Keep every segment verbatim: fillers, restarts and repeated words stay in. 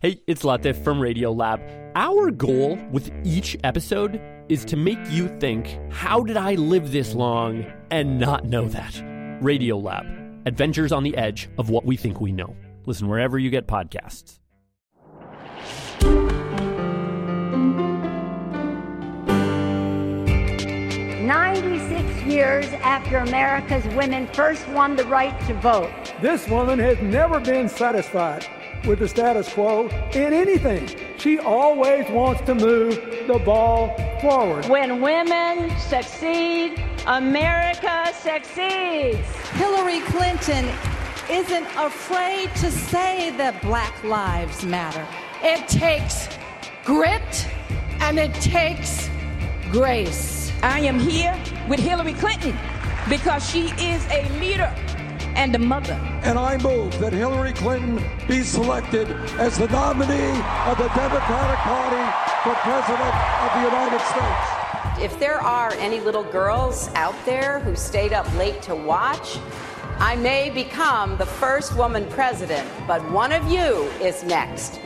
Hey, it's Latif from Radiolab. Our goal with each episode is to make you think, how did I live this long and not know that? Radiolab, adventures on the edge of what we think we know. Listen wherever you get podcasts. ninety-six years after America's women first won the right to vote. This woman has never been satisfied with the status quo in anything. She always wants to move the ball forward. When women succeed, America succeeds. Hillary Clinton isn't afraid to say that Black Lives Matter. It takes grit and it takes grace. I am here with Hillary Clinton because she is a leader and a mother. And I move that Hillary Clinton be selected as the nominee of the Democratic Party for President of the United States. If there are any little girls out there who stayed up late to watch, I may become the first woman president, but one of you is next.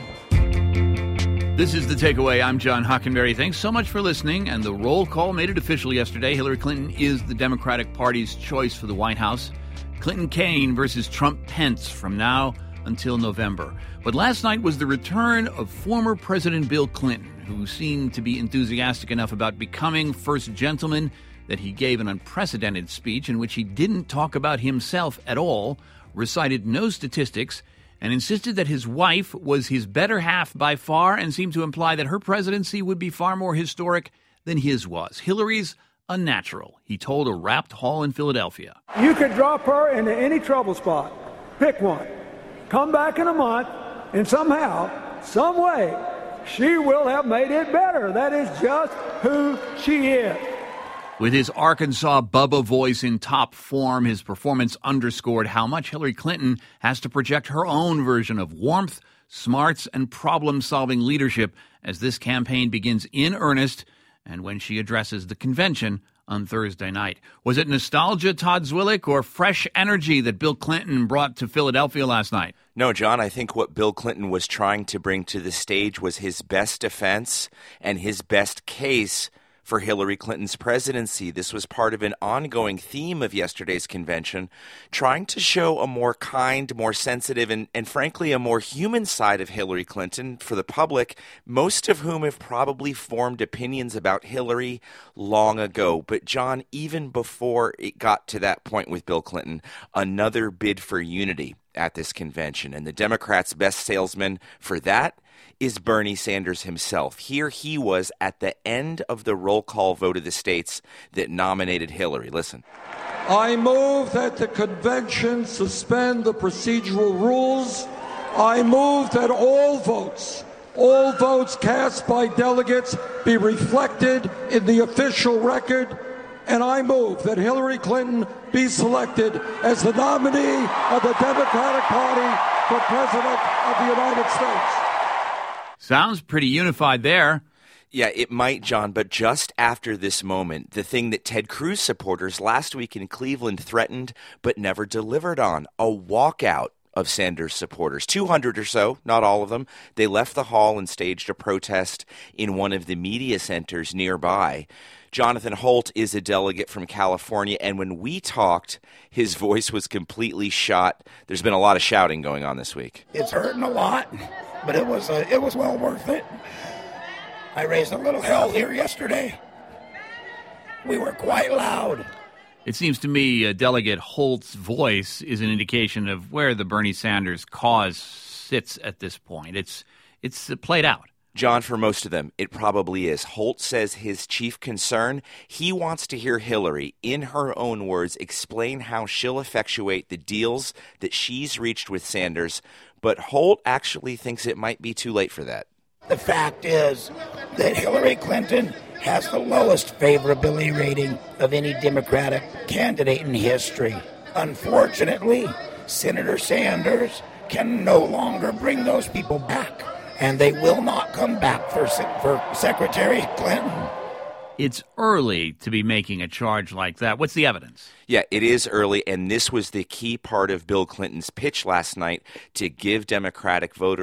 This is The Takeaway. I'm John Hockenberry. Thanks so much for listening. And the roll call made it official yesterday. Hillary Clinton is the Democratic Party's choice for the White House. Clinton-Kaine versus Trump-Pence from now until November. But last night was the return of former President Bill Clinton, who seemed to be enthusiastic enough about becoming first gentleman that he gave an unprecedented speech in which he didn't talk about himself at all, recited no statistics, and insisted that his wife was his better half by far and seemed to imply that her presidency would be far more historic than his was. Hillary's a natural, he told a wrapped hall in Philadelphia. You could drop her into any trouble spot. Pick one. Come back in a month, and somehow, some way, she will have made it better. That is just who she is. With his Arkansas Bubba voice in top form, his performance underscored how much Hillary Clinton has to project her own version of warmth, smarts, and problem-solving leadership as this campaign begins in earnest and when she addresses the convention on Thursday night. Was it nostalgia, Todd Zwillich, or fresh energy that Bill Clinton brought to Philadelphia last night? No, John, I think what Bill Clinton was trying to bring to the stage was his best defense and his best case for Hillary Clinton's presidency. This was part of an ongoing theme of yesterday's convention, trying to show a more kind, more sensitive, and, and frankly, a more human side of Hillary Clinton for the public, most of whom have probably formed opinions about Hillary long ago. But John, even before it got to that point with Bill Clinton, another bid for unity at this convention. And the Democrats' best salesman for that is Bernie Sanders himself. Here he was at the end of the roll call vote of the states that nominated Hillary. Listen. I move that the convention suspend the procedural rules. I move that all votes, all votes cast by delegates be reflected in the official record. And I move that Hillary Clinton be selected as the nominee of the Democratic Party for President of the United States. Sounds pretty unified there. Yeah, it might, John, but just after this moment, the thing that Ted Cruz supporters last week in Cleveland threatened but never delivered on, a walkout of Sanders supporters. two hundred or so, not all of them. They left the hall and staged a protest in one of the media centers nearby. Jonathan Holt is a delegate from California, and when we talked, his voice was completely shot. There's been a lot of shouting going on this week. It's hurting a lot, but it was uh, it was well worth it. I raised a little hell here yesterday. We were quite loud. It seems to me uh, Delegate Holt's voice is an indication of where the Bernie Sanders cause sits at this point. It's it's uh, played out. John, for most of them, it probably is. Holt says his chief concern, he wants to hear Hillary, in her own words, explain how she'll effectuate the deals that she's reached with Sanders. But Holt actually thinks it might be too late for that. The fact is that Hillary Clinton has the lowest favorability rating of any Democratic candidate in history. Unfortunately, Senator Sanders can no longer bring those people back. And they will not come back for for Secretary Clinton. It's early to be making a charge like that. What's the evidence? Yeah, it is early, and this was the key part of Bill Clinton's pitch last night to give Democratic voters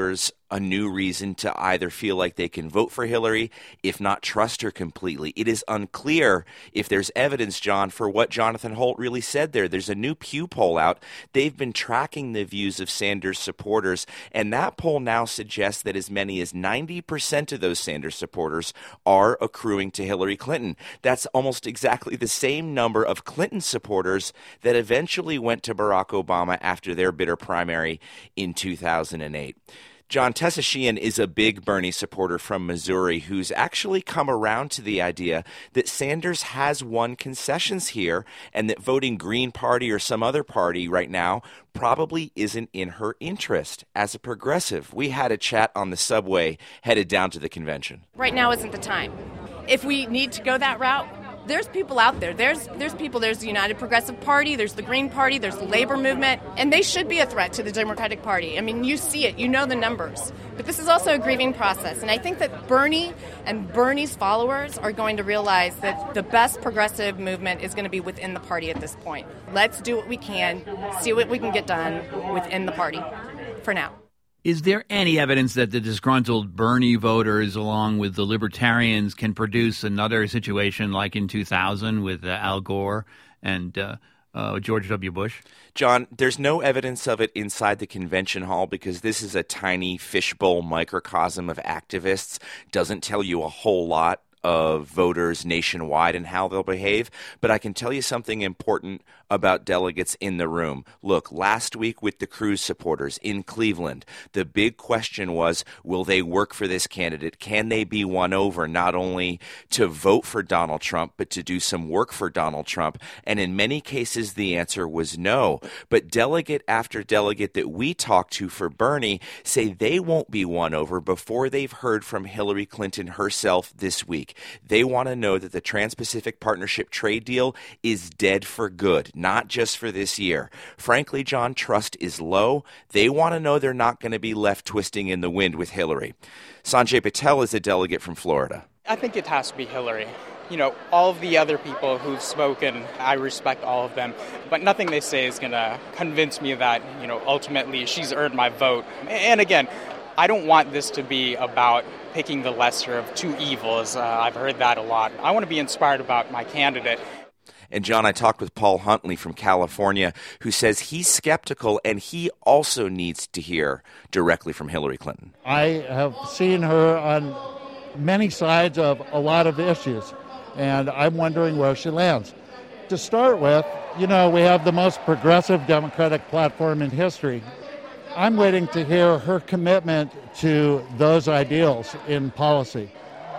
a new reason to either feel like they can vote for Hillary, if not trust her completely. It is unclear if there's evidence, John, for what Jonathan Holt really said there. There's a new Pew poll out. They've been tracking the views of Sanders supporters, and that poll now suggests that as many as ninety percent of those Sanders supporters are accruing to Hillary Clinton. That's almost exactly the same number of Clinton supporters that eventually went to Barack Obama after their bitter primary in two thousand eight. John, Tessa Sheehan is a big Bernie supporter from Missouri who's actually come around to the idea that Sanders has won concessions here and that voting Green Party or some other party right now probably isn't in her interest as a progressive. We had a chat on the subway headed down to the convention. Right now isn't the time. If we need to go that route, there's people out there. There's there's people. There's the United Progressive Party. There's the Green Party. There's the labor movement. And they should be a threat to the Democratic Party. I mean, you see it. You know the numbers. But this is also a grieving process. And I think that Bernie and Bernie's followers are going to realize that the best progressive movement is going to be within the party at this point. Let's do what we can, see what we can get done within the party for now. Is there any evidence that the disgruntled Bernie voters, along with the libertarians, can produce another situation like in two thousand with uh, Al Gore and uh, uh, George W. Bush? John, there's no evidence of it inside the convention hall because this is a tiny fishbowl microcosm of activists. Doesn't tell you a whole lot of voters nationwide and how they'll behave. But I can tell you something important about delegates in the room. Look, last week with the Cruz supporters in Cleveland, the big question was, will they work for this candidate? Can they be won over not only to vote for Donald Trump, but to do some work for Donald Trump? And in many cases, the answer was no. But delegate after delegate that we talked to for Bernie say they won't be won over before they've heard from Hillary Clinton herself this week. They want to know that the Trans-Pacific Partnership trade deal is dead for good, not just for this year. Frankly, John, trust is low. They want to know they're not going to be left twisting in the wind with Hillary. Sanjay Patel is a delegate from Florida. I think it has to be Hillary. You know, all of the other people who've spoken, I respect all of them, but nothing they say is going to convince me that, you know, ultimately she's earned my vote. And again, I don't want this to be about picking the lesser of two evils. Uh, I've heard that a lot. I want to be inspired about my candidate. And, John, I talked with Paul Huntley from California, who says he's skeptical and he also needs to hear directly from Hillary Clinton. I have seen her on many sides of a lot of issues, and I'm wondering where she lands. To start with, you know, we have the most progressive Democratic platform in history. I'm waiting to hear her commitment to those ideals in policy.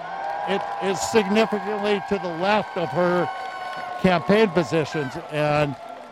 It is significantly to the left of her campaign positions, and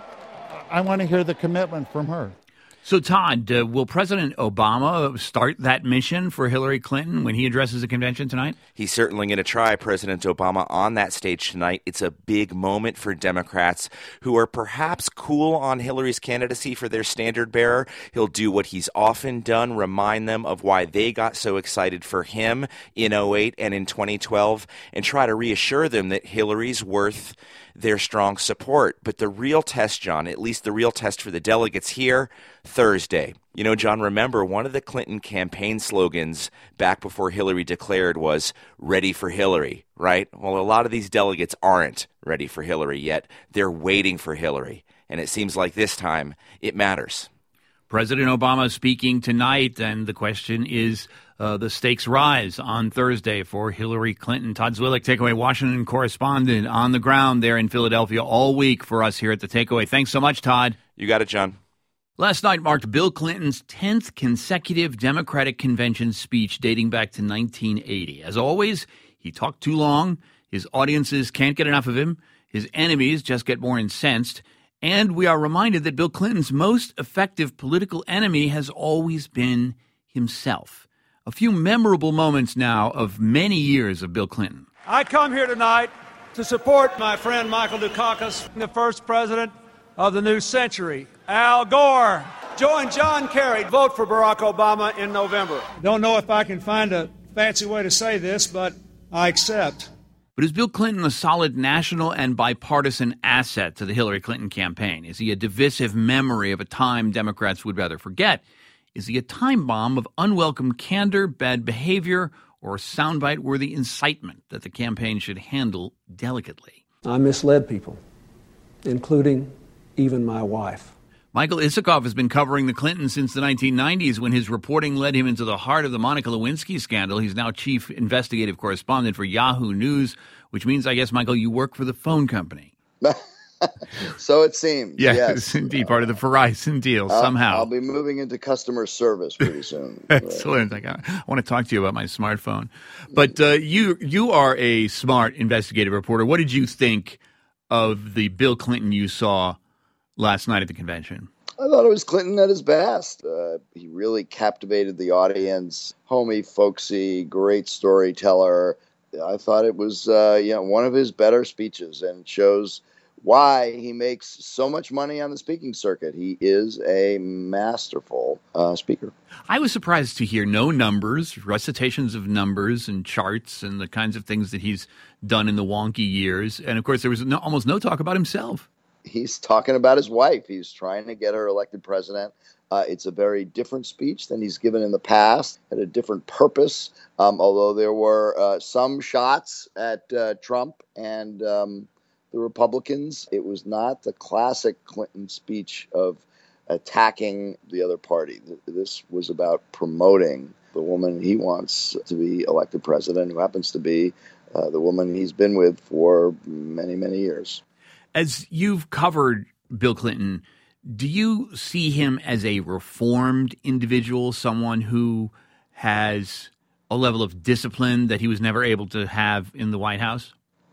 I want to hear the commitment from her. So, Todd, uh, will President Obama start that mission for Hillary Clinton when he addresses the convention tonight? He's certainly going to try, President Obama, on that stage tonight. It's a big moment for Democrats who are perhaps cool on Hillary's candidacy for their standard bearer. He'll do what he's often done, remind them of why they got so excited for him in oh eight and in twenty twelve, and try to reassure them that Hillary's worth their strong support. But the real test, John, at least the real test for the delegates here, Thursday. You know, John, remember one of the Clinton campaign slogans back before Hillary declared was ready for Hillary, right? Well, a lot of these delegates aren't ready for Hillary yet. They're waiting for Hillary. And it seems like this time it matters. President Obama speaking tonight, and the question is, uh, the stakes rise on Thursday for Hillary Clinton. Todd Zwillich, Takeaway Washington correspondent on the ground there in Philadelphia all week for us here at the Takeaway. Thanks so much, Todd. You got it, John. Last night marked Bill Clinton's tenth consecutive Democratic convention speech dating back to nineteen eighty. As always, he talked too long. His audiences can't get enough of him. His enemies just get more incensed. And we are reminded that Bill Clinton's most effective political enemy has always been himself. A few memorable moments now of many years of Bill Clinton. I come here tonight to support my friend Michael Dukakis, the first president of the new century. Al Gore, join John Kerry, vote for Barack Obama in November. Don't know if I can find a fancy way to say this, but I accept. But is Bill Clinton a solid national and bipartisan asset to the Hillary Clinton campaign? Is he a divisive memory of a time Democrats would rather forget? Is he a time bomb of unwelcome candor, bad behavior, or soundbite-worthy incitement that the campaign should handle delicately? I misled people, including even my wife. Michael Isikoff has been covering the Clintons since the nineteen nineties when his reporting led him into the heart of the Monica Lewinsky scandal. He's now chief investigative correspondent for Yahoo News, which means, I guess, Michael, you work for the phone company. So it seems. Yes, yes. indeed, part of the Verizon deal I'll, somehow. I'll be moving into customer service pretty soon. Excellent. I, got, I want to talk to you about my smartphone. But uh, you you are a smart investigative reporter. What did you think of the Bill Clinton you saw last night at the convention? I thought it was Clinton at his best. Uh, he really captivated the audience. Homey, folksy, great storyteller. I thought it was uh, you know, one of his better speeches, and shows why he makes so much money on the speaking circuit. He is a masterful uh, speaker. I was surprised to hear no numbers, recitations of numbers and charts and the kinds of things that he's done in the wonky years. And, of course, there was no, almost no talk about himself. He's talking about his wife. He's trying to get her elected president. Uh, it's a very different speech than he's given in the past, had a different purpose, um, although there were uh, some shots at uh, Trump and um, the Republicans. It was not the classic Clinton speech of attacking the other party. This was about promoting the woman he wants to be elected president, who happens to be uh, the woman he's been with for many, many years. As you've covered Bill Clinton, do you see him as a reformed individual, someone who has a level of discipline that he was never able to have in the White House?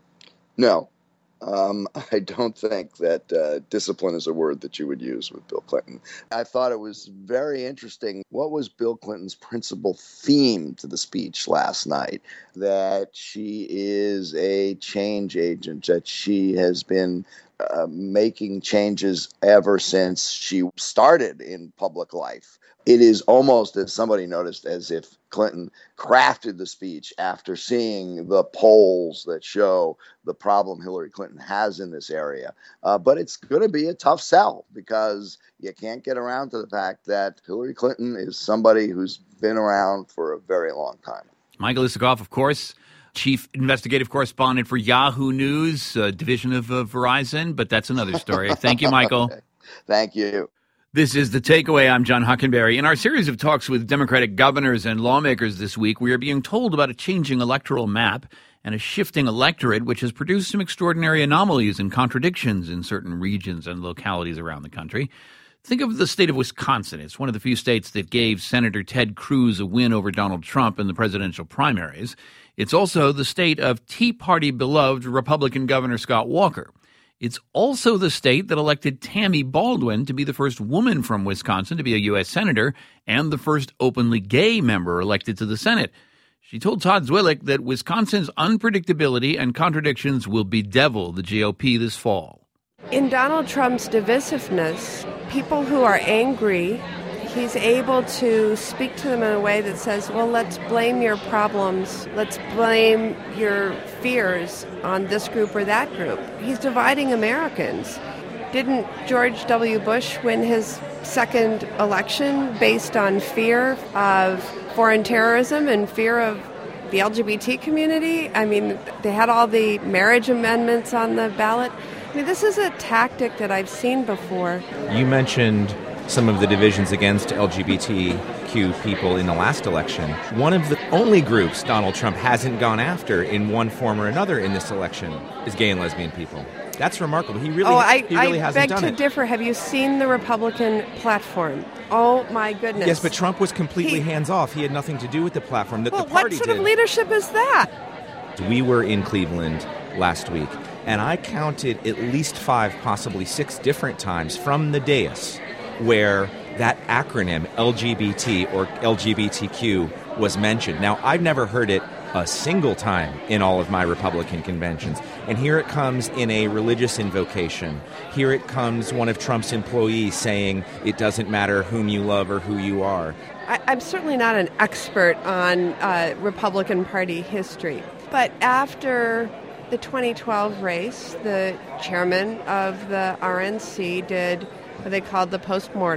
No. Um, I don't think that uh, discipline is a word that you would use with Bill Clinton. I thought it was very interesting. What was Bill Clinton's principal theme to the speech last night? That she is a change agent, that she has been uh, making changes ever since she started in public life. It is almost, as somebody noticed, as if Clinton crafted the speech after seeing the polls that show the problem Hillary Clinton has in this area. Uh, but it's going to be a tough sell, because you can't get around to the fact that Hillary Clinton is somebody who's been around for a very long time. Michael Isikoff, of course, chief investigative correspondent for Yahoo News, a division of uh, Verizon, but that's another story. Thank you, Michael. Okay. Thank you. This is The Takeaway. I'm John Hockenberry. In our series of talks with Democratic governors and lawmakers this week, we are being told about a changing electoral map and a shifting electorate, which has produced some extraordinary anomalies and contradictions in certain regions and localities around the country. Think of the state of Wisconsin. It's one of the few states that gave Senator Ted Cruz a win over Donald Trump in the presidential primaries. It's also the state of Tea Party beloved Republican Governor Scott Walker. It's also the state that elected Tammy Baldwin to be the first woman from Wisconsin to be a U S senator and the first openly gay member elected to the Senate. She told Todd Zwillich that Wisconsin's unpredictability and contradictions will bedevil the G O P this fall. In Donald Trump's divisiveness, people who are angry, he's able to speak to them in a way that says, well, let's blame your problems, let's blame your fears on this group or that group. He's dividing Americans. Didn't George W. Bush win his second election based on fear of foreign terrorism and fear of the L G B T community? I mean, they had all the marriage amendments on the ballot. I mean, this is a tactic that I've seen before. You mentioned some of the divisions against L G B T Q people in the last election. One of the only groups Donald Trump hasn't gone after in one form or another in this election is gay and lesbian people. That's remarkable. He really, oh, I, he really I hasn't beg done to it. differ. Have you seen the Republican platform? Oh, my goodness. Yes, but Trump was completely He- hands-off. He had nothing to do with the platform that Well, the party what sort did. of leadership is that? We were in Cleveland last week, and I counted at least five, possibly six different times from the dais where that acronym L G B T or L G B T Q was mentioned. Now, I've never heard it a single time in all of my Republican conventions. And here it comes in a religious invocation. Here it comes one of Trump's employees saying it doesn't matter whom you love or who you are. I, I'm certainly not an expert on uh, Republican Party history, but after the twenty twelve race, the chairman of the R N C did what they called the postmortem,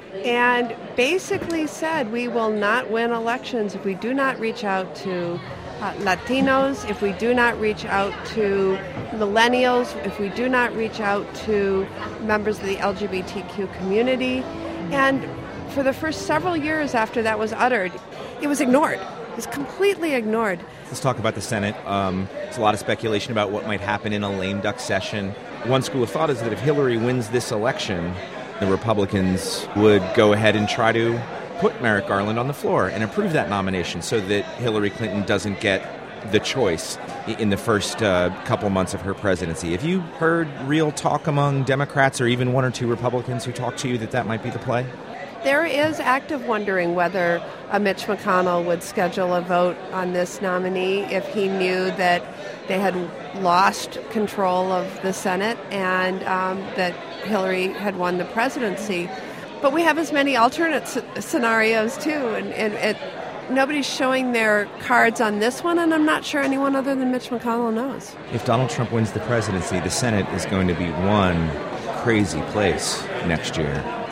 and basically said we will not win elections if we do not reach out to uh, Latinos, if we do not reach out to millennials, if we do not reach out to members of the L G B T Q community. And for the first several years after that was uttered, it was ignored. It was completely ignored. Let's talk about the Senate. Um, there's a lot of speculation about what might happen in a lame duck session. One school of thought is that if Hillary wins this election, the Republicans would go ahead and try to put Merrick Garland on the floor and approve that nomination so that Hillary Clinton doesn't get the choice in the first uh, couple months of her presidency. Have you heard real talk among Democrats or even one or two Republicans who talk to you that that might be the play? There is active wondering whether uh, Mitch McConnell would schedule a vote on this nominee if he knew that they had lost control of the Senate and um, that Hillary had won the presidency. But we have as many alternate s- scenarios, too, and, and it, nobody's showing their cards on this one, and I'm not sure anyone other than Mitch McConnell knows. If Donald Trump wins the presidency, the Senate is going to be one crazy place next year.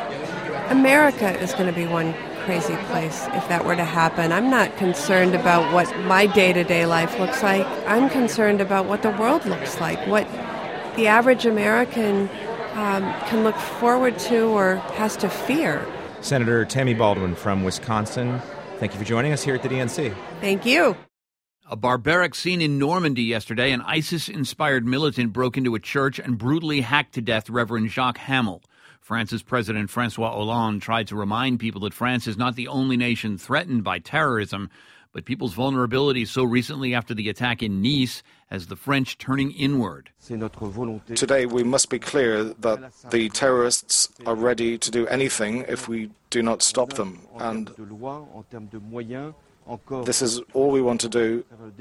America is going to be one crazy place if that were to happen. I'm not concerned about what my day-to-day life looks like. I'm concerned about what the world looks like, what the average American um, can look forward to or has to fear. Senator Tammy Baldwin from Wisconsin, thank you for joining us here at the D N C. Thank you. A barbaric scene in Normandy yesterday. An ISIS-inspired militant broke into a church and brutally hacked to death Reverend Jacques Hamel. France's President Francois Hollande tried to remind people that France is not the only nation threatened by terrorism, but people's vulnerability so recently after the attack in Nice has the French turning inward. Today we must be clear that the terrorists are ready to do anything if we do not stop them. And this is all we want to do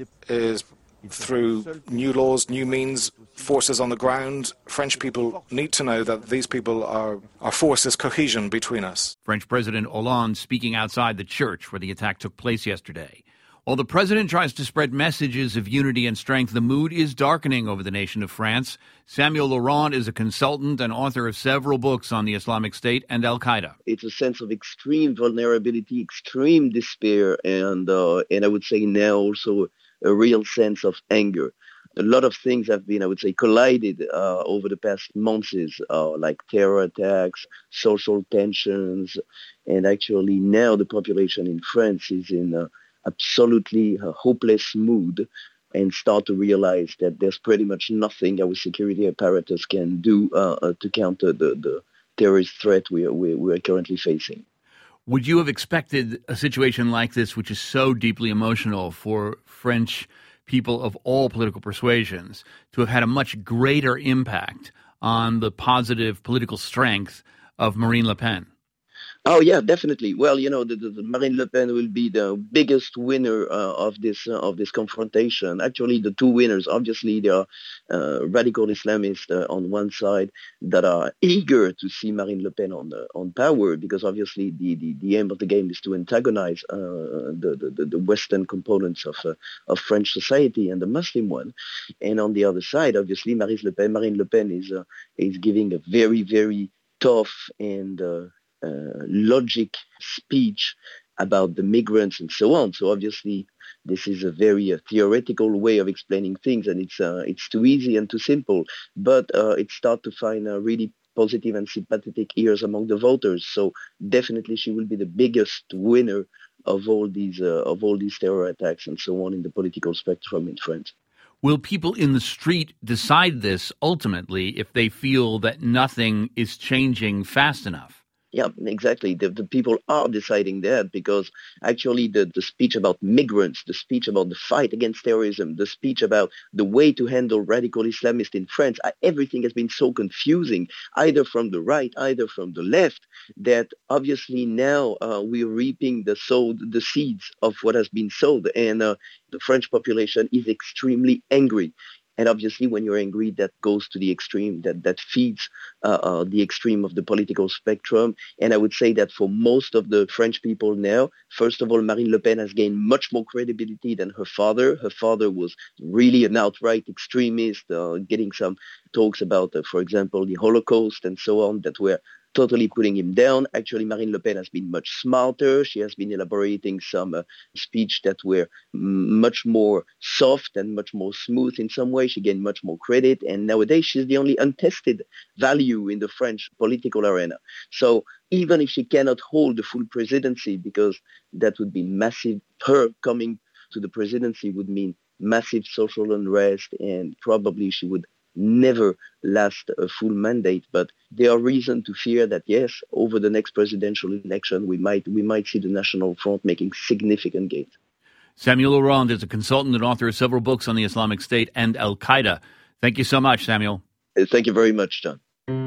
is through new laws, new means, forces on the ground. French people need to know that these people are, our force is cohesion between us. French President Hollande speaking outside the church where the attack took place yesterday. While the president tries to spread messages of unity and strength, the mood is darkening over the nation of France. Samuel Laurent is a consultant and author of several books on the Islamic State and Al-Qaeda. It's a sense of extreme vulnerability, extreme despair, and uh, and I would say now also a real sense of anger. A lot of things have been, I would say, collided uh, over the past months, uh, like terror attacks, social tensions, and actually now the population in France is in a absolutely a hopeless mood and start to realize that there's pretty much nothing our security apparatus can do uh, to counter the, the terrorist threat we are, we, we are currently facing. Would you have expected a situation like this, which is so deeply emotional for French people of all political persuasions, to have had a much greater impact on the positive political strength of Marine Le Pen? Oh, yeah, definitely. Well, you know, the, the, the Marine Le Pen will be the biggest winner uh, of this uh, of this confrontation. Actually, the two winners, obviously, there are uh, radical Islamists uh, on one side that are eager to see Marine Le Pen on the, on power, because obviously the, the, the aim of the game is to antagonize uh, the, the, the Western components of uh, of French society and the Muslim one. And on the other side, obviously, Marine Le Pen, Marine Le Pen is uh, is giving a very, very tough and uh, Uh, logic speech about the migrants and so on. So obviously, this is a very uh, theoretical way of explaining things, and it's uh, it's too easy and too simple. But uh, it starts to find uh, really positive and sympathetic ears among the voters. So definitely, she will be the biggest winner of all these uh, of all these terror attacks and so on in the political spectrum in France. Will people in the street decide this ultimately if they feel that nothing is changing fast enough? Yeah, exactly. The, the people are deciding that, because actually the, the speech about migrants, the speech about the fight against terrorism, the speech about the way to handle radical Islamists in France, everything has been so confusing, either from the right, either from the left, that obviously now uh, we're reaping the sowed, the seeds of what has been sowed. And uh, the French population is extremely angry. And obviously, when you're angry, that goes to the extreme, that, that feeds uh, uh, the extreme of the political spectrum. And I would say that for most of the French people now, first of all, Marine Le Pen has gained much more credibility than her father. Her father was really an outright extremist, uh, getting some talks about, uh, for example, the Holocaust and so on that were totally putting him down. Actually, Marine Le Pen has been much smarter. She has been elaborating some uh, speech that were m- much more soft and much more smooth in some way. She gained much more credit. And nowadays, she's the only untested value in the French political arena. So even if she cannot hold the full presidency, because that would be massive, her coming to the presidency would mean massive social unrest, and probably she would never last a full mandate. But there are reasons to fear that, yes, over the next presidential election, we might we might see the National Front making significant gains. Samuel Laurent is a consultant and author of several books on the Islamic State and Al-Qaeda. Thank you so much, Samuel. Thank you very much, John.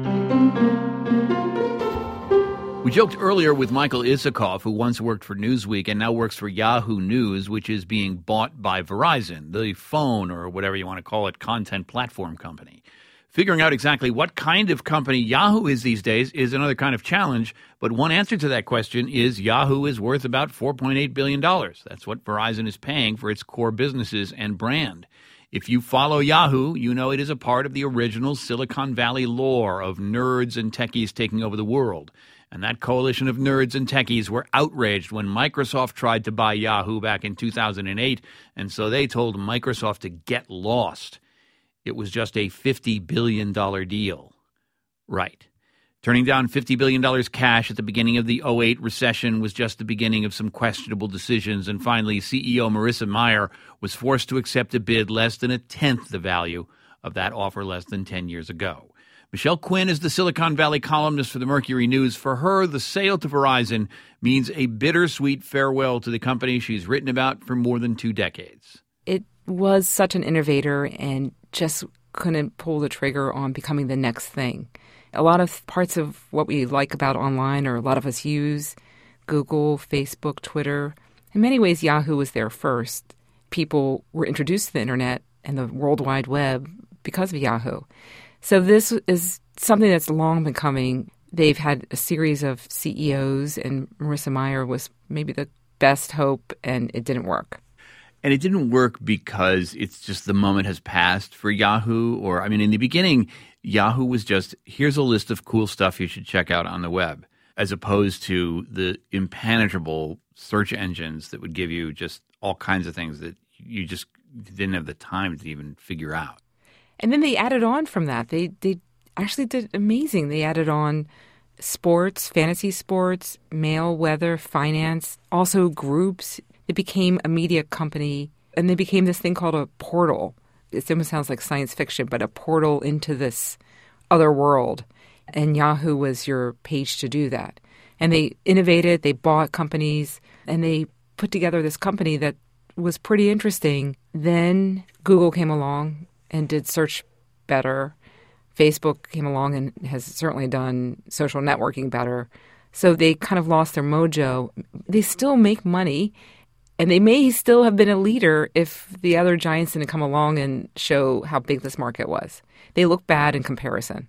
We joked earlier with Michael Isikoff, who once worked for Newsweek and now works for Yahoo News, which is being bought by Verizon, the phone or whatever you want to call it, content platform company. Figuring out exactly what kind of company Yahoo is these days is another kind of challenge, but one answer to that question is Yahoo is worth about four point eight billion dollars. That's what Verizon is paying for its core businesses and brand. If you follow Yahoo, you know it is a part of the original Silicon Valley lore of nerds and techies taking over the world. And that coalition of nerds and techies were outraged when Microsoft tried to buy Yahoo back in two thousand eight, and so they told Microsoft to get lost. It was just a fifty billion dollars deal. Right. Turning down fifty billion dollars cash at the beginning of the oh eight recession was just the beginning of some questionable decisions, and finally C E O Marissa Mayer was forced to accept a bid less than a tenth the value of that offer less than ten years ago. Michelle Quinn is the Silicon Valley columnist for the Mercury News. For her, the sale to Verizon means a bittersweet farewell to the company she's written about for more than two decades. It was such an innovator and just couldn't pull the trigger on becoming the next thing. A lot of parts of what we like about online, or a lot of us use, Google, Facebook, Twitter. In many ways, Yahoo was there first. People were introduced to the internet and the World Wide Web because of Yahoo. So this is something that's long been coming. They've had a series of C E Os, and Marissa Mayer was maybe the best hope, and it didn't work. And it didn't work because it's just the moment has passed for Yahoo? Or, I mean, in the beginning, Yahoo was just, here's a list of cool stuff you should check out on the web, as opposed to the impenetrable search engines that would give you just all kinds of things that you just didn't have the time to even figure out. And then they added on from that. They they actually did amazing. They added on sports, fantasy sports, mail, weather, finance, also groups. It became a media company, and they became this thing called a portal. It almost sounds like science fiction, but a portal into this other world. And Yahoo was your page to do that. And they innovated, they bought companies, and they put together this company that was pretty interesting. Then Google came along and did search better. Facebook came along and has certainly done social networking better. So they kind of lost their mojo. They still make money, and they may still have been a leader if the other giants didn't come along and show how big this market was. They look bad in comparison.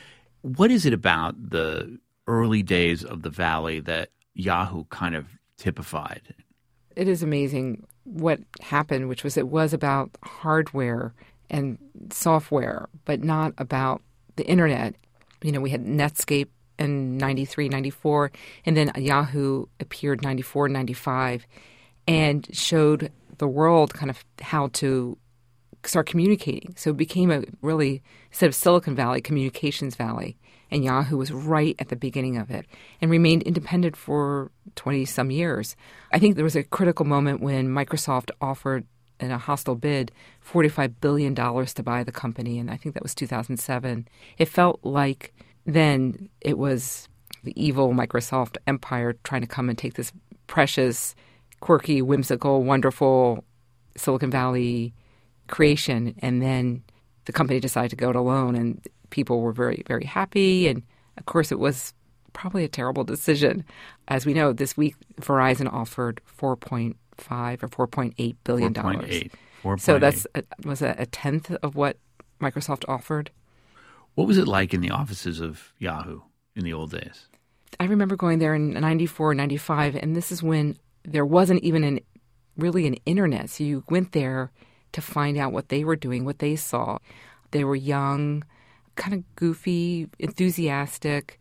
What is it about the early days of the Valley that Yahoo kind of typified? It is amazing what happened, which was it was about hardware and software, but not about the internet. You know, we had Netscape in ninety-three, ninety-four, and then Yahoo appeared ninety-four, ninety-five, and showed the world kind of how to start communicating. So it became a really, instead of Silicon Valley, Communications Valley, and Yahoo was right at the beginning of it and remained independent for twenty-some years. I think there was a critical moment when Microsoft offered in a hostile bid, forty-five billion dollars to buy the company, and I think that was two thousand seven. It felt like then it was the evil Microsoft empire trying to come and take this precious, quirky, whimsical, wonderful Silicon Valley creation, and then the company decided to go it alone, and people were very, very happy, and of course it was probably a terrible decision. As we know, this week Verizon offered four point five or four point eight billion dollars. four point eight. four point eight. So that's a, was that a tenth of what Microsoft offered? What was it like in the offices of Yahoo in the old days? I remember going there in ninety-four, ninety-five, and this is when there wasn't even an really an internet. So you went there to find out what they were doing, what they saw. They were young, kind of goofy, enthusiastic,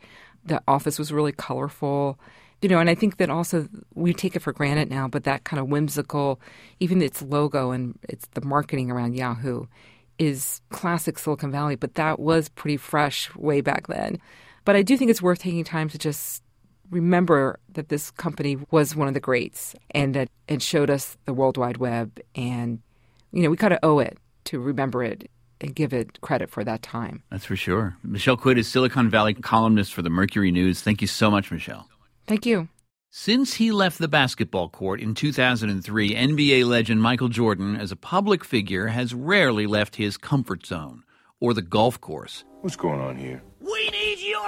The office was really colorful. You know, and I think that also we take it for granted now, but that kind of whimsical, even its logo and it's the marketing around Yahoo is classic Silicon Valley, but that was pretty fresh way back then. But I do think it's worth taking time to just remember that this company was one of the greats and that it showed us the World Wide Web. And, you know, we kind of owe it to remember it and give it credit for that time. That's for sure. Michelle Quid is Silicon Valley columnist for the Mercury News. Thank you so much, Michelle. Thank you. Since he left the basketball court in two thousand three, N B A legend Michael Jordan, as a public figure, has rarely left his comfort zone or the golf course. What's going on here? We need your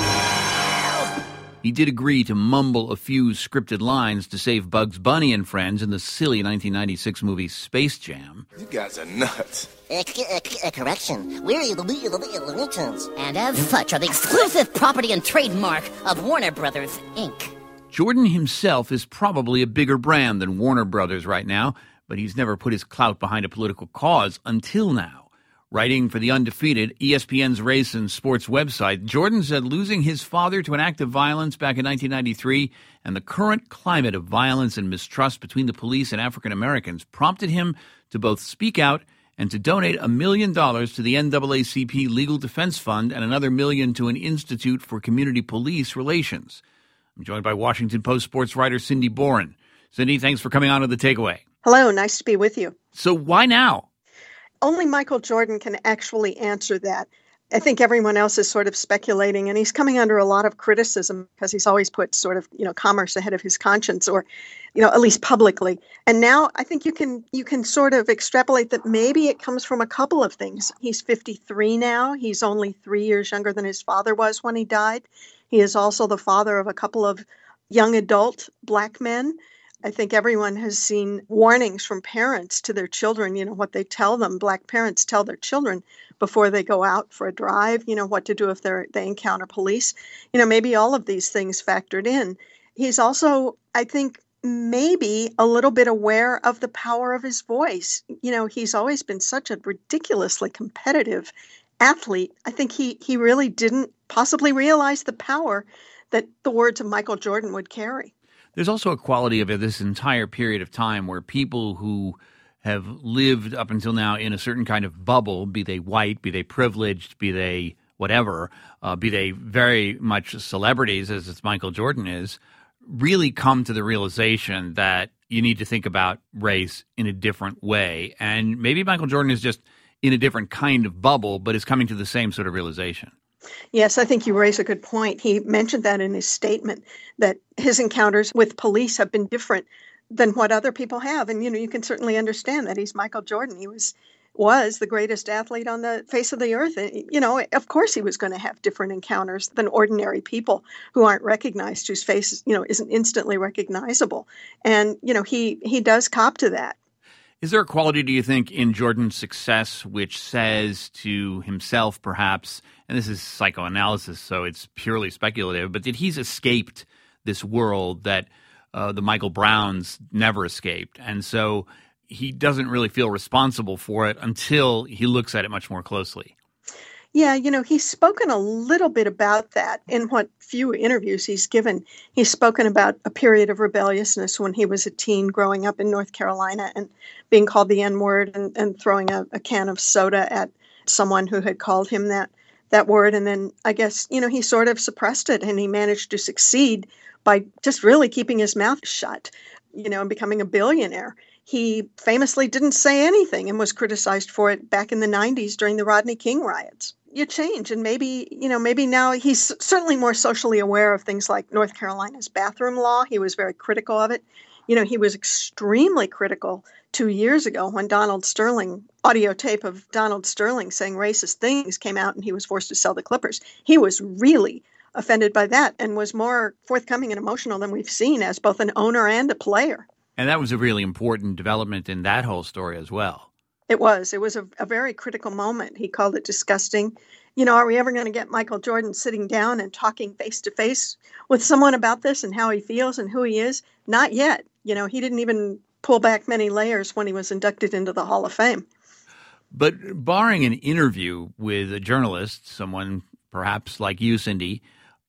help! He did agree to mumble a few scripted lines to save Bugs Bunny and friends in the silly nineteen ninety-six movie Space Jam. You guys are nuts. Uh, uh, uh, correction. We're the Looney Tunes. And as such are the exclusive property and trademark of Warner Brothers, Incorporated. Jordan himself is probably a bigger brand than Warner Brothers right now, but he's never put his clout behind a political cause until now. Writing for The Undefeated, E S P N's race and sports website, Jordan said losing his father to an act of violence back in nineteen ninety-three and the current climate of violence and mistrust between the police and African Americans prompted him to both speak out and to donate a million dollars to the N double A C P Legal Defense Fund and another million to an Institute for Community Police Relations. I'm joined by Washington Post sports writer Cindy Boren. Cindy, thanks for coming on to The Takeaway. Hello, nice to be with you. So why now? Only Michael Jordan can actually answer that. I think everyone else is sort of speculating, and he's coming under a lot of criticism because he's always put sort of, you know, commerce ahead of his conscience, or, you know, at least publicly. And now I think you can you can sort of extrapolate that maybe it comes from a couple of things. He's fifty-three now. He's only three years younger than his father was when he died. He is also the father of a couple of young adult black men. I think everyone has seen warnings from parents to their children, you know, what they tell them. Black parents tell their children before they go out for a drive, you know, what to do if they're, they encounter police. You know, maybe all of these things factored in. He's also, I think, maybe a little bit aware of the power of his voice. You know, he's always been such a ridiculously competitive athlete. I think he, he really didn't possibly realize the power that the words of Michael Jordan would carry. There's also a quality of this entire period of time where people who have lived up until now in a certain kind of bubble, be they white, be they privileged, be they whatever, uh, be they very much celebrities, as it's Michael Jordan is, really come to the realization that you need to think about race in a different way. And maybe Michael Jordan is just in a different kind of bubble, but is coming to the same sort of realization. Yes, I think you raise a good point. He mentioned that in his statement, that his encounters with police have been different than what other people have. And, you know, you can certainly understand that. He's Michael Jordan. He was was the greatest athlete on the face of the earth. You know, of course he was going to have different encounters than ordinary people who aren't recognized, whose face, you know, isn't instantly recognizable. And, you know, he he does cop to that. Is there a quality, do you think, in Jordan's success which says to himself, perhaps, and this is psychoanalysis, so it's purely speculative, but that he's escaped this world that uh, the Michael Browns never escaped, and so he doesn't really feel responsible for it until he looks at it much more closely? Yeah, you know, he's spoken a little bit about that in what few interviews he's given. He's spoken about a period of rebelliousness when he was a teen growing up in North Carolina and being called the N-word and, and throwing a, a can of soda at someone who had called him that that word. And then I guess, you know, he sort of suppressed it, and he managed to succeed by just really keeping his mouth shut, you know, and becoming a billionaire. He famously didn't say anything and was criticized for it back in the nineties during the Rodney King riots. You change, and maybe, you know, maybe now he's certainly more socially aware of things like North Carolina's bathroom law. He was very critical of it. You know, he was extremely critical two years ago when Donald Sterling, audio tape of Donald Sterling saying racist things came out and he was forced to sell the Clippers. He was really offended by that and was more forthcoming and emotional than we've seen as both an owner and a player. And that was a really important development in that whole story as well. It was. It was a, a very critical moment. He called it disgusting. You know, are we ever going to get Michael Jordan sitting down and talking face to face with someone about this and how he feels and who he is? Not yet. You know, he didn't even pull back many layers when he was inducted into the Hall of Fame. But barring an interview with a journalist, someone perhaps like you, Cindy,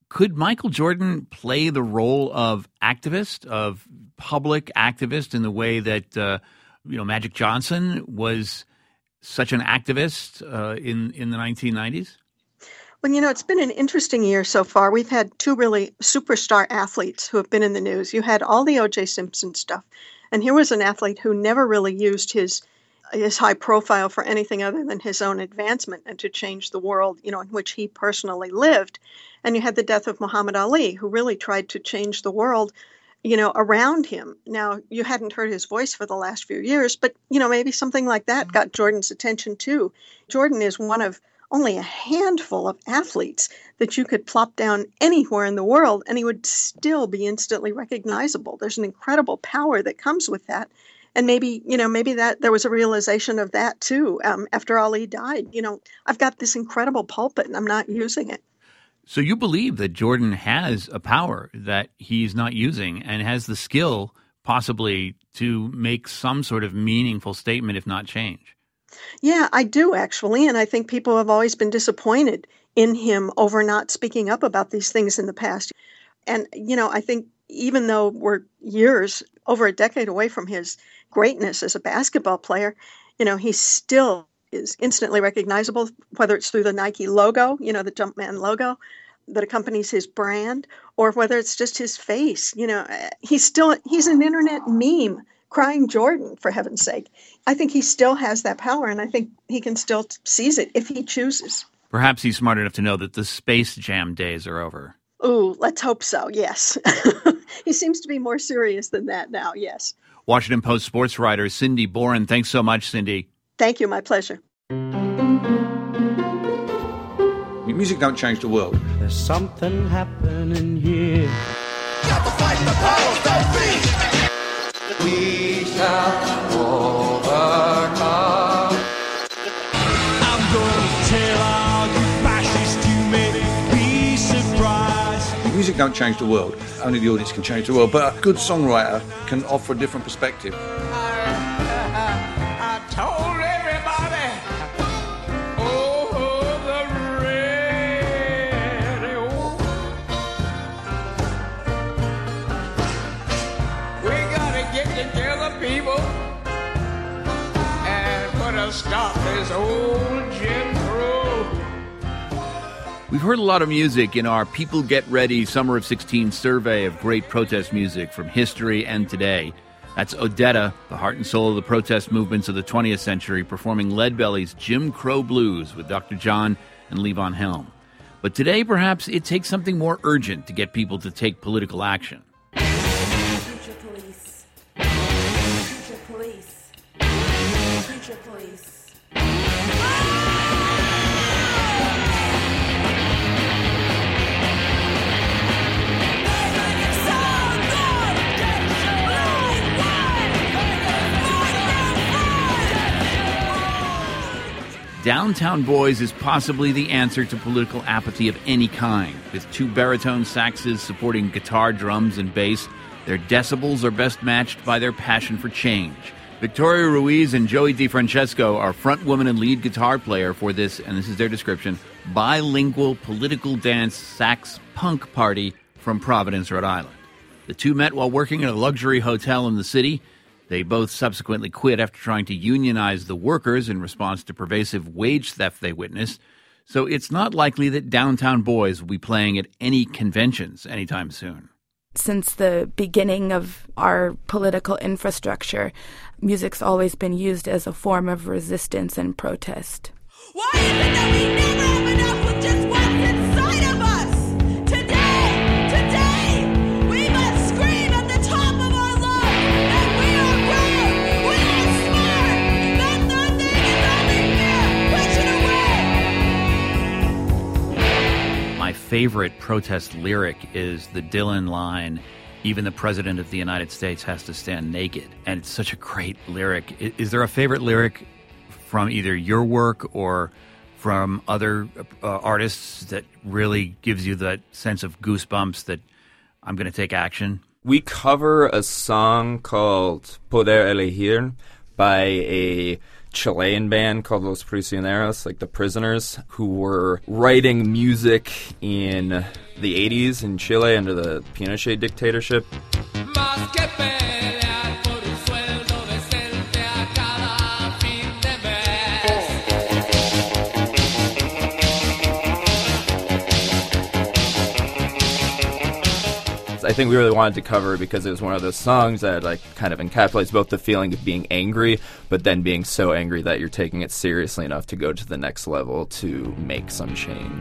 Could Michael Jordan play the role of activist, of public activist, in the way that uh, you know Magic Johnson was such an activist uh, in in the nineteen nineties? Well, you know, it's been an interesting year so far. We've had two really superstar athletes who have been in the news. You had all the O J Simpson stuff, and here was an athlete who never really used his his high profile for anything other than his own advancement and to change the world, you know, in which he personally lived. And you had the death of Muhammad Ali, who really tried to change the world, you know, around him. Now, you hadn't heard his voice for the last few years, but, you know, maybe something like that got Jordan's attention too. Jordan is one of only a handful of athletes that you could plop down anywhere in the world and he would still be instantly recognizable. There's an incredible power that comes with that. And maybe, you know, maybe that there was a realization of that too. Um, after Ali died, you know, I've got this incredible pulpit and I'm not using it. So you believe that Jordan has a power that he's not using and has the skill possibly to make some sort of meaningful statement, if not change? Yeah, I do actually. And I think people have always been disappointed in him over not speaking up about these things in the past. And, you know, I think even though we're years, over a decade away from his greatness as a basketball player, you know, he still is instantly recognizable, whether it's through the Nike logo, you know, the Jumpman logo that accompanies his brand, or whether it's just his face. You know, he's still, he's an internet meme, crying Jordan, for heaven's sake. I think he still has that power, and I think he can still seize it if he chooses. Perhaps he's smart enough to know that the Space Jam days are over. Ooh, let's hope so, yes. He seems to be more serious than that now, yes. Washington Post sports writer Cindy Boren. Thanks so much, Cindy. Thank you, my pleasure. Music don't change the world. There's something happening here. Got to fight the powers that be. We shall overcome. I'm gonna tell all you fascists you may be surprised. Music don't change the world. Only the audience can change the world. But a good songwriter can offer a different perspective. I, I, I told everybody over the radio. We gotta get together, people, and put a stop to this old Jim Crow. We've heard a lot of music in our People Get Ready Summer of sixteen survey of great protest music from history and today. That's Odetta, the heart and soul of the protest movements of the twentieth century, performing Leadbelly's Jim Crow Blues with Doctor John and Levon Helm. But today, perhaps, it takes something more urgent to get people to take political action. Future police. Future police. Future police. Downtown Boys is possibly the answer to political apathy of any kind. With two baritone saxes supporting guitar, drums, and bass, their decibels are best matched by their passion for change. Victoria Ruiz and Joey DeFrancesco are frontwoman and lead guitar player for this, and this is their description, bilingual political dance sax punk party from Providence, Rhode Island. The two met while working at a luxury hotel in the city. They both subsequently quit after trying to unionize the workers in response to pervasive wage theft they witnessed. So it's not likely that Downtown Boys will be playing at any conventions anytime soon. Since the beginning of our political infrastructure, music's always been used as a form of resistance and protest. Why is it that we never have enough with just what's inside of us? Today, today, we must scream at the top of our lungs that we are brave, we are smart, that nothing is only fear. Push it away. My favorite protest lyric is the Dylan line, "Even the President of the United States has to stand naked." And it's such a great lyric. Is there a favorite lyric from either your work or from other uh, artists that really gives you that sense of goosebumps that I'm going to take action? We cover a song called Poder Elegir by a Chilean band called Los Prisioneros, like the Prisoners, who were writing music in the eighties in Chile under the Pinochet dictatorship. I think we really wanted to cover it because it was one of those songs that like kind of encapsulates both the feeling of being angry, but then being so angry that you're taking it seriously enough to go to the next level to make some change.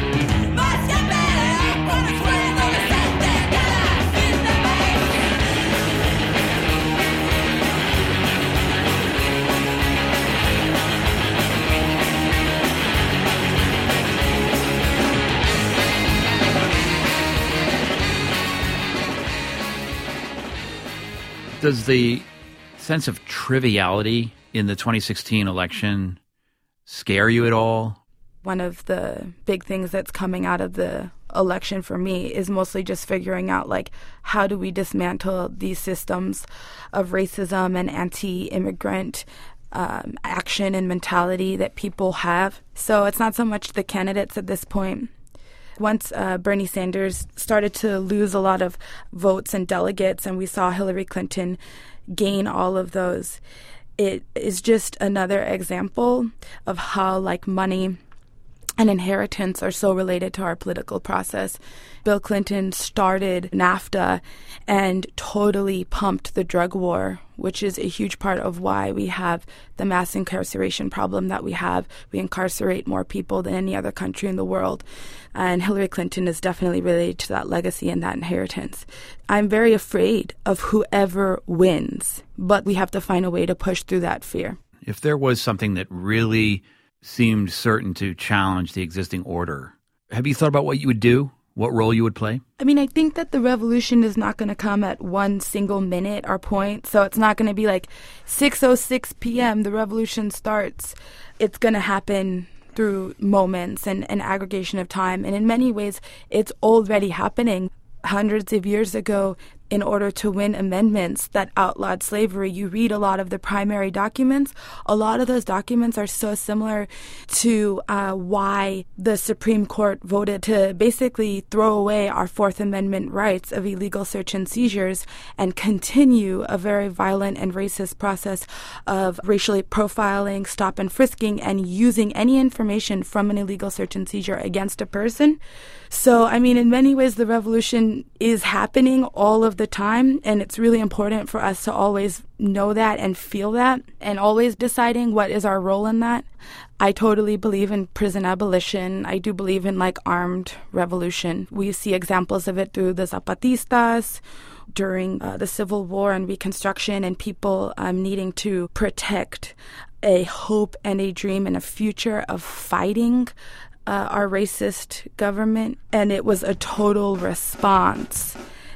Does the sense of triviality in the twenty sixteen election scare you at all? One of the big things that's coming out of the election for me is mostly just figuring out, like, how do we dismantle these systems of racism and anti-immigrant um, action and mentality that people have. So it's not so much the candidates at this point. Once uh, Bernie Sanders started to lose a lot of votes and delegates, and we saw Hillary Clinton gain all of those, it is just another example of how, like, money and inheritance are so related to our political process. Bill Clinton started NAFTA and totally pumped the drug war, which is a huge part of why we have the mass incarceration problem that we have. We incarcerate more people than any other country in the world. And Hillary Clinton is definitely related to that legacy and that inheritance. I'm very afraid of whoever wins, but we have to find a way to push through that fear. If there was something that really seemed certain to challenge the existing order, have you thought about what you would do? What role you would play? I mean, I think that the revolution is not going to come at one single minute or point. So it's not going to be like six oh six p.m. the revolution starts. It's going to happen through moments and an aggregation of time. And in many ways, it's already happening. Hundreds of years ago, in order to win amendments that outlawed slavery, you read a lot of the primary documents. A lot of those documents are so similar to uh, why the Supreme Court voted to basically throw away our Fourth Amendment rights of illegal search and seizures and continue a very violent and racist process of racially profiling, stop and frisking, and using any information from an illegal search and seizure against a person. So, I mean, in many ways, the revolution is happening all of the time, and it's really important for us to always know that and feel that, and always deciding what is our role in that. I totally believe in prison abolition. I do believe in, like, armed revolution. We see examples of it through the Zapatistas, during uh, the Civil War and Reconstruction, and people um, needing to protect a hope and a dream and a future of fighting Uh, our racist government, and it was a total response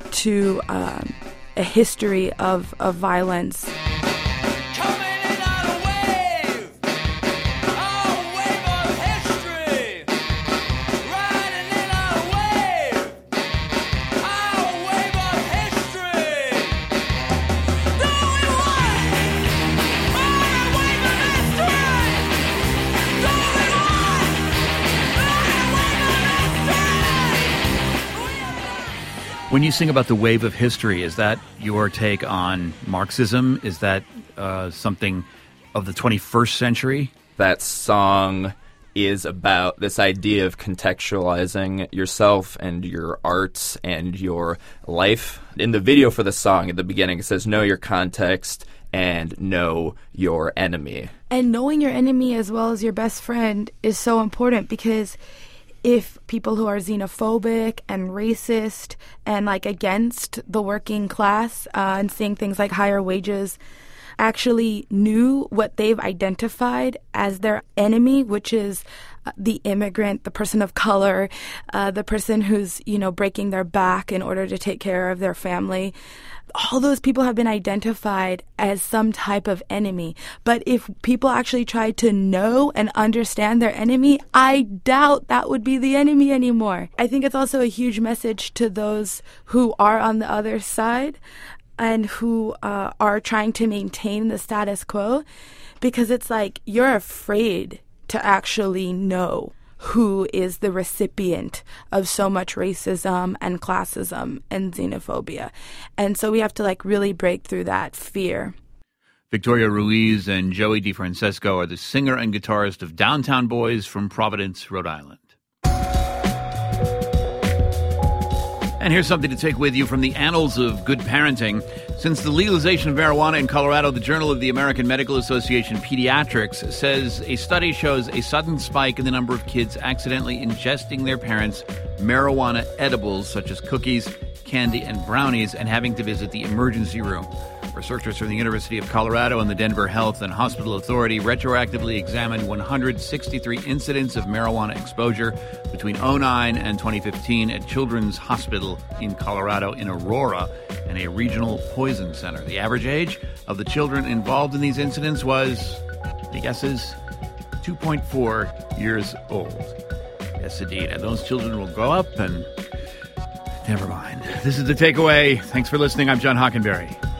to um, a history of, of violence. When you sing about the wave of history, is that your take on Marxism? Is that uh, something of the twenty-first century? That song is about this idea of contextualizing yourself and your arts and your life. In the video for the song, at the beginning, it says, know your context and know your enemy. And knowing your enemy as well as your best friend is so important, because if people who are xenophobic and racist and, like, against the working class uh, and seeing things like higher wages actually knew what they've identified as their enemy, which is uh, the immigrant, the person of color, uh, the person who's, you know, breaking their back in order to take care of their family, all those people have been identified as some type of enemy. But if people actually tried to know and understand their enemy, I doubt that would be the enemy anymore. I think it's also a huge message to those who are on the other side and who uh, are trying to maintain the status quo, because it's like you're afraid to actually know who is the recipient of so much racism and classism and xenophobia. And so we have to like really break through that fear. Victoria Ruiz and Joey DeFrancesco are the singer and guitarist of Downtown Boys from Providence, Rhode Island. And here's something to take with you from the annals of good parenting. Since the legalization of marijuana in Colorado, the Journal of the American Medical Association Pediatrics says a study shows a sudden spike in the number of kids accidentally ingesting their parents' marijuana edibles, such as cookies, candy, and brownies, and having to visit the emergency room. Researchers from the University of Colorado and the Denver Health and Hospital Authority retroactively examined one hundred sixty-three incidents of marijuana exposure between oh nine and twenty fifteen at Children's Hospital in Colorado in Aurora and a regional poison center. The average age of the children involved in these incidents was, the guess is, two point four years old. Yes, indeed. And those children will grow up and never mind. This is The Takeaway. Thanks for listening. I'm John Hockenberry.